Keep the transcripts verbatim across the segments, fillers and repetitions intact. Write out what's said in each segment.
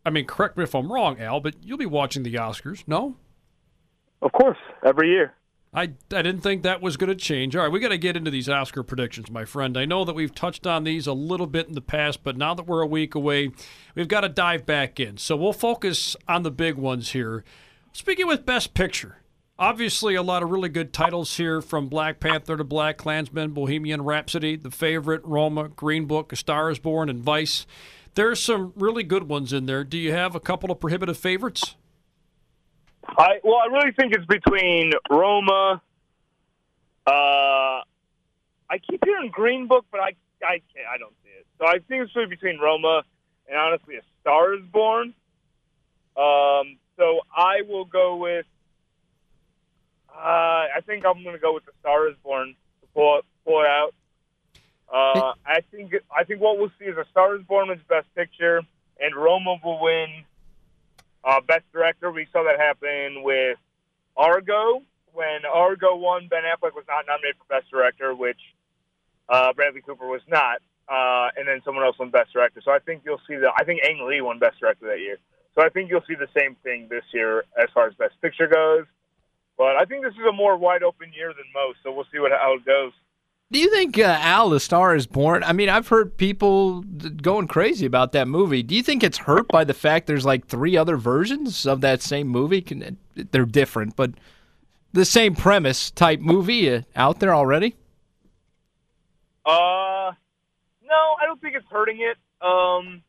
I mean, correct me if I'm wrong, Al, but you'll be watching the Oscars, no? Of course, every year. I, I didn't think that was going to change. All right, we got to get into these Oscar predictions, my friend. I know that we've touched on these a little bit in the past, but now that we're a week away, we've got to dive back in. So we'll focus on the big ones here. Speaking with Best Picture, obviously a lot of really good titles here, from Black Panther to Black Klansman, Bohemian Rhapsody, The Favorite, Roma, Green Book, A Star is Born, and Vice. There's some really good ones in there. Do you have a couple of prohibitive favorites? I well, I really think it's between Roma. Uh, I keep hearing Green Book, but I I can't. I don't see it. So I think it's really between Roma and honestly, A Star is Born. Um, so I will go with. Uh, I think I'm going to go with A Star is Born to pull it, pull it out. Uh, I think I think what we'll see is A Star is Born wins Best Picture, and Roma will win uh, Best Director. We saw that happen with Argo. When Argo won, Ben Affleck was not nominated for Best Director, which uh, Bradley Cooper was not, uh, and then someone else won Best Director. So I think you'll see the. I think Ang Lee won Best Director that year. So I think you'll see the same thing this year as far as Best Picture goes. But I think this is a more wide open year than most, so we'll see what how it goes. Do you think uh, Al, The Star is Born? I mean, I've heard people going crazy about that movie. Do you think it's hurt by the fact there's like three other versions of that same movie? Can, they're different, but the same premise type movie uh, out there already? Uh, no, I don't think it's hurting it. Um,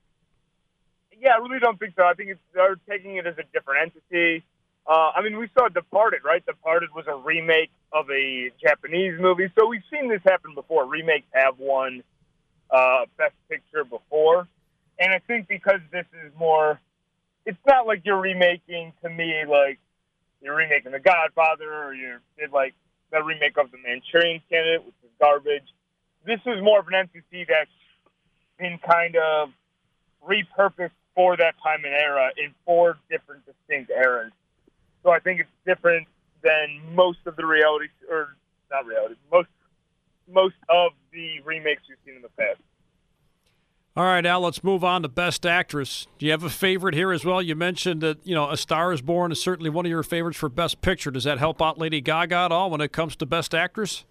yeah, I really don't think so. I think it's, they're taking it as a different entity. Uh, I mean, we saw Departed, right? Departed was a remake of a Japanese movie. So we've seen this happen before. Remakes have won uh, Best Picture before. And I think because this is more, it's not like you're remaking, to me, like you're remaking The Godfather, or you did like the remake of The Manchurian Candidate, which is garbage. This is more of an entity that's been kind of repurposed for that time and era in four different distinct eras. So I think it's different than most of the reality, or not reality, most most of the remakes you've seen in the past. All right, Al, let's move on to Best Actress. Do you have a favorite here as well? You mentioned that, you know, A Star is Born is certainly one of your favorites for Best Picture. Does that help out Lady Gaga at all when it comes to Best Actress?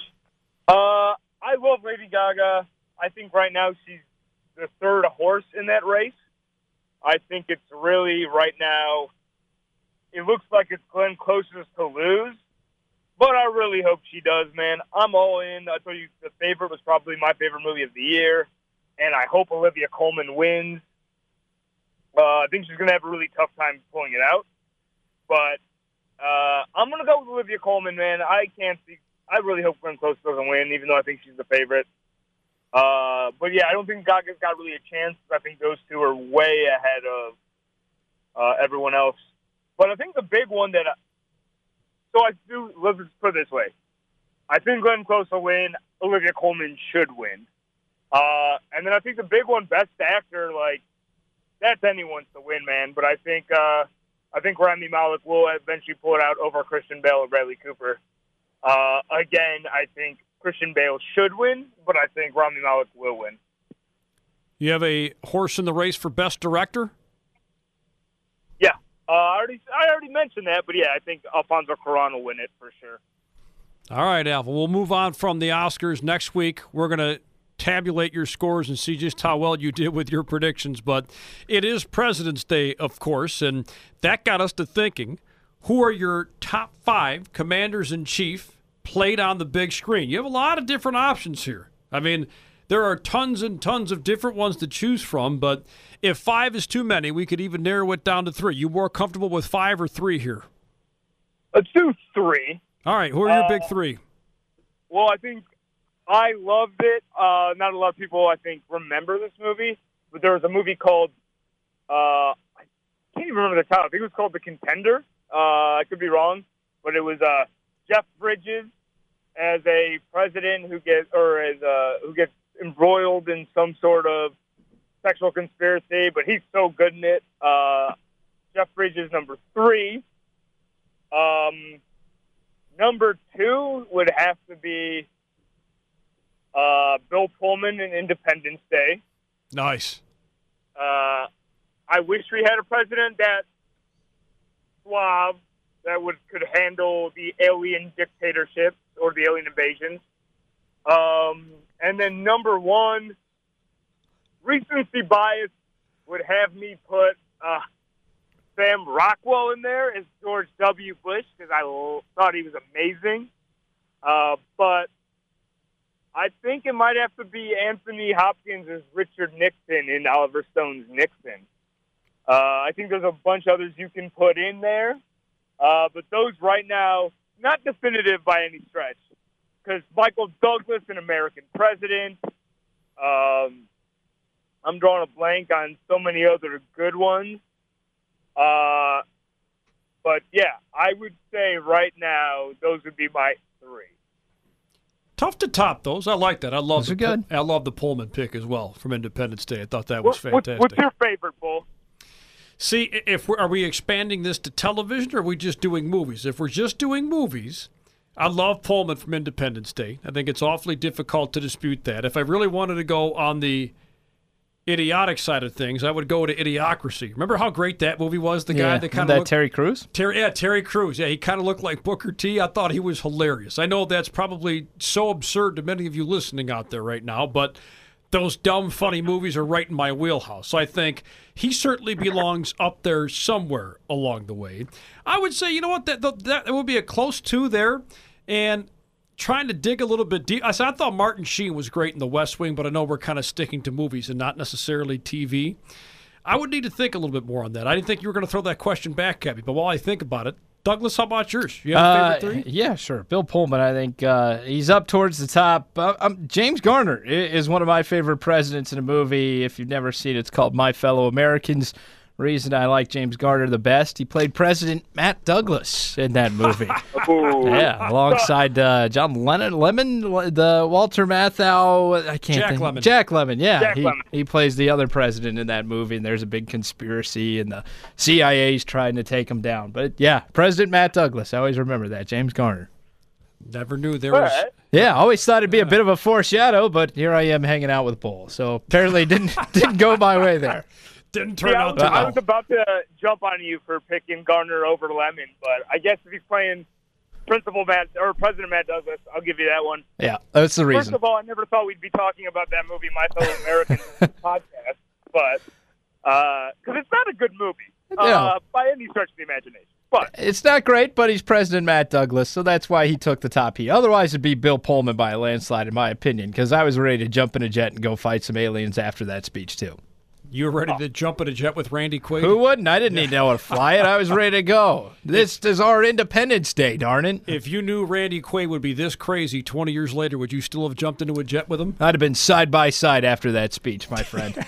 Uh, I love Lady Gaga. I think right now she's the third horse in that race. I think it's really right now, it looks like it's Glenn closest to lose, but I really hope she does, man. I'm all in. I told you The Favorite was probably my favorite movie of the year, and I hope Olivia Colman wins. Uh, I think she's going to have a really tough time pulling it out, but uh, I'm going to go with Olivia Colman, man. I can't see. I really hope Glenn Close doesn't win, even though I think she's the favorite. Uh, but yeah, I don't think Gaga's got really a chance. I think those two are way ahead of uh, everyone else. But I think the big one that, I, so I do, let's put it this way. I think Glenn Close will win. Olivia Colman should win. Uh, and then I think the big one, Best Actor, like, that's anyone's to win, man. But I think, uh, I think Rami Malek will eventually pull it out over Christian Bale or Bradley Cooper. Uh, again, I think Christian Bale should win, but I think Rami Malek will win. You have a horse in the race for Best Director? Yeah. Uh, I already I already mentioned that, but yeah, I think Alfonso Cuarón will win it for sure. All right, Alpha. We'll move on from the Oscars next week. We're going to tabulate your scores and see just how well you did with your predictions. But it is President's Day, of course, and that got us to thinking, who are your top five commanders-in-chief played on the big screen? You have a lot of different options here. I mean, there are tons and tons of different ones to choose from, but if five is too many, we could even narrow it down to three. You more comfortable with five or three here? Let's do three. All right, who are your uh, big three? Well, I think I loved it. Uh, not a lot of people, I think, remember this movie, but there was a movie called, uh, I can't even remember the title. I think it was called The Contender. Uh, I could be wrong, but it was uh, Jeff Bridges as a president who gets, or as uh, who gets embroiled in some sort of sexual conspiracy, but he's so good in it. Uh, Jeff Bridges, number three. Um, number two would have to be uh, Bill Pullman in Independence Day. Nice. Uh, I I wish we had a president that suave, that would could handle the alien dictatorships or the alien invasions. Um, and then number one, recency bias would have me put uh, Sam Rockwell in there as George W. Bush because I l- thought he was amazing. Uh, but I think it might have to be Anthony Hopkins as Richard Nixon in Oliver Stone's Nixon. Uh, I think there's a bunch of others you can put in there. Uh, but those right now, not definitive by any stretch. Because Michael Douglas, an American president. Um, I'm drawing a blank on so many other good ones. Uh, but, yeah, I would say right now those would be my three. Tough to top those. I like that. I love Those the are good. I love the Pullman pick as well from Independence Day. I thought that was What, what, fantastic. what's your favorite, Bull? See, if we're, are we expanding this to television or are we just doing movies? If we're just doing movies, I love Pullman from Independence Day. I think it's awfully difficult to dispute that. If I really wanted to go on the idiotic side of things, I would go to Idiocracy. Remember how great that movie was? The guy Yeah, that kind that of looked Terry Crews? Terry, yeah, Terry Crews. Yeah, he kind of looked like Booker T. I thought he was hilarious. I know that's probably so absurd to many of you listening out there right now, but those dumb, funny movies are right in my wheelhouse. So I think he certainly belongs up there somewhere along the way. I would say, you know what, that that, that would be a close two there, and trying to dig a little bit deep. I said I thought Martin Sheen was great in The West Wing, but I know we're kind of sticking to movies and not necessarily T V. I would need to think a little bit more on that. I didn't think you were going to throw that question back at me, but while I think about it, Douglas, how about yours? You have a Uh, favorite three? yeah, sure. Bill Pullman, I think uh, he's up towards the top. Uh, um, James Garner i- is one of my favorite presidents in a movie. If you've never seen it, it's called My Fellow Americans. Reason I like James Garner the best, he played President Matt Douglas in that movie. Ooh. Yeah, alongside uh, John Lennon, Lemon, the Walter Matthau. I can't Jack think. Lemmon. Jack Lemmon. Yeah, Jack he Lemmon. he plays the other president in that movie, and there's a big conspiracy, and the C I A's trying to take him down. But yeah, President Matt Douglas. I always remember that. James Garner. Never knew there All was. right. Yeah, I always thought it'd be a bit of a foreshadow, but here I am hanging out with Bull. So apparently it didn't didn't go my way there. Didn't turn See, I, out was, to I go. was about to jump on you for picking Garner over Lemon, but I guess if he's playing Principal Matt or President Matt Douglas, I'll give you that one. Yeah, that's the First reason. of all, I never thought we'd be talking about that movie, My Fellow Americans podcast, but because it's not a good movie uh, Yeah. by any stretch of the imagination. But It's not great, but he's President Matt Douglas, so that's why he took the top heat. Otherwise, it'd be Bill Pullman by a landslide, in my opinion, because I was ready to jump in a jet and go fight some aliens after that speech, too. You were ready to jump in a jet with Randy Quaid? Who wouldn't? I didn't need to know how to fly it. I was ready to go. This is our Independence Day, darn it. If you knew Randy Quaid would be this crazy twenty years later, would you still have jumped into a jet with him? I'd have been side by side after that speech, my friend.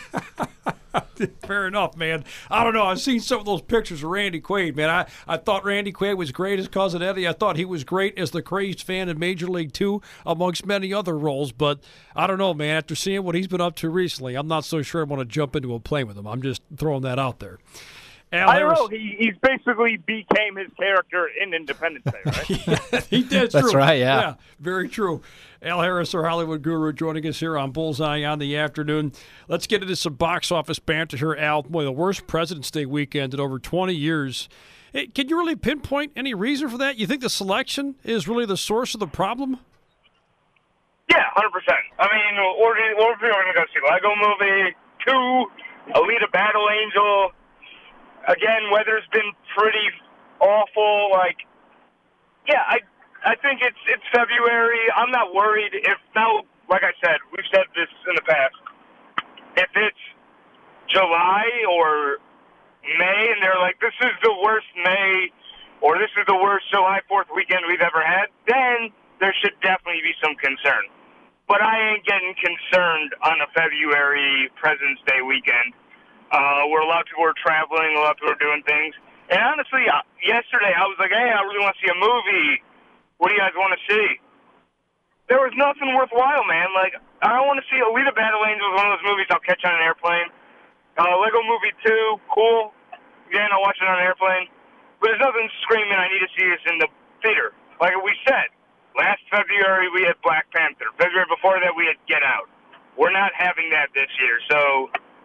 Fair enough, man. I don't know. I've seen some of those pictures of Randy Quaid, man. I, I thought Randy Quaid was great as Cousin Eddie. I thought he was great as the crazed fan in Major League Two, amongst many other roles. But I don't know, man. After seeing what he's been up to recently, I'm not so sure I want to jump into a plane with him. I'm just throwing that out there. Al I don't Harris- know. He he's basically became his character in Independence Day, right? he did. That's true. right, yeah. Yeah, very true. Al Harris, our Hollywood guru, joining us here on Bullseye on the afternoon. Let's get into some box office banter here, Al. Boy, the worst President's Day weekend in over twenty years. Hey, can you really pinpoint any reason for that? You think the selection is really the source of the problem? Yeah, one hundred percent. I mean, or or if we were going to go see Lego Movie, two, Alita Battle Angel. Again, weather's been pretty awful. Like, yeah, I I think it's it's February. I'm not worried if now, like I said, we've said this in the past. If it's July or May and they're like, this is the worst May or this is the worst July fourth weekend we've ever had, then there should definitely be some concern. But I ain't getting concerned on a February President's Day weekend. Uh, where a lot of people are traveling, a lot of people are doing things. And honestly, uh, yesterday I was like, hey, I really want to see a movie. What do you guys want to see? There was nothing worthwhile, man. Like, I don't want to see Alita Battle Angel, one of those movies I'll catch on an airplane. Uh, Lego Movie two, cool. Again, I'll watch it on an airplane. But there's nothing screaming I need to see this in the theater. Like we said, last February we had Black Panther. February before that we had Get Out. We're not having that this year, so...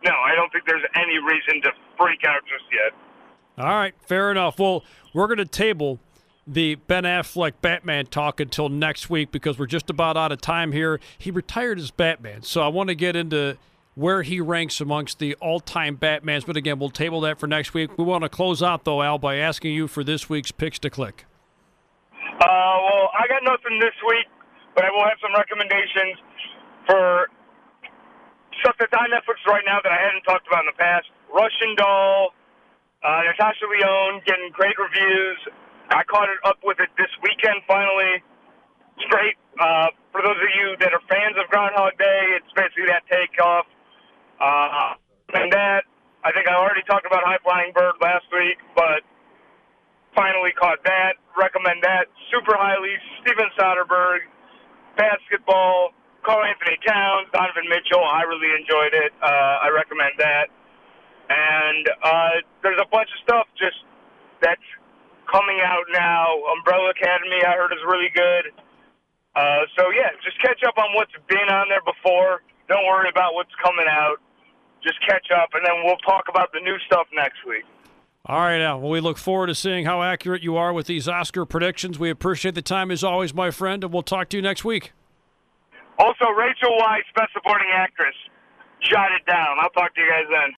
no, I don't think there's any reason to freak out just yet. All right, fair enough. Well, we're going to table the Ben Affleck Batman talk until next week because we're just about out of time here. He retired as Batman, so I want to get into where he ranks amongst the all-time Batmans. But again, we'll table that for next week. We want to close out, though, Al, by asking you for this week's Picks to Click. Uh, well, I got nothing this week, but I will have some recommendations for stuff that's on Netflix right now that I hadn't talked about in the past. Russian Doll, uh, Natasha Lyonne getting great reviews. I caught it up with it this weekend, finally. It's great. Uh, for those of you that are fans of Groundhog Day, it's basically that takeoff. Uh, and that, I think I already talked about High Flying Bird last week, but finally caught that. Recommend that super highly. Steven Soderbergh, basketball, Karl Anthony Towns, Donovan Mitchell. I really enjoyed it. Uh, I recommend that. And uh, there's a bunch of stuff just that's coming out now. Umbrella Academy, I heard, is really good. Uh, so, yeah, just catch up on what's been on there before. Don't worry about what's coming out. Just catch up, and then we'll talk about the new stuff next week. All right, Al. Well, we look forward to seeing how accurate you are with these Oscar predictions. We appreciate the time as always, my friend, and we'll talk to you next week. Also, Rachel Weisz, Best Supporting Actress. Jot it down. I'll talk to you guys then.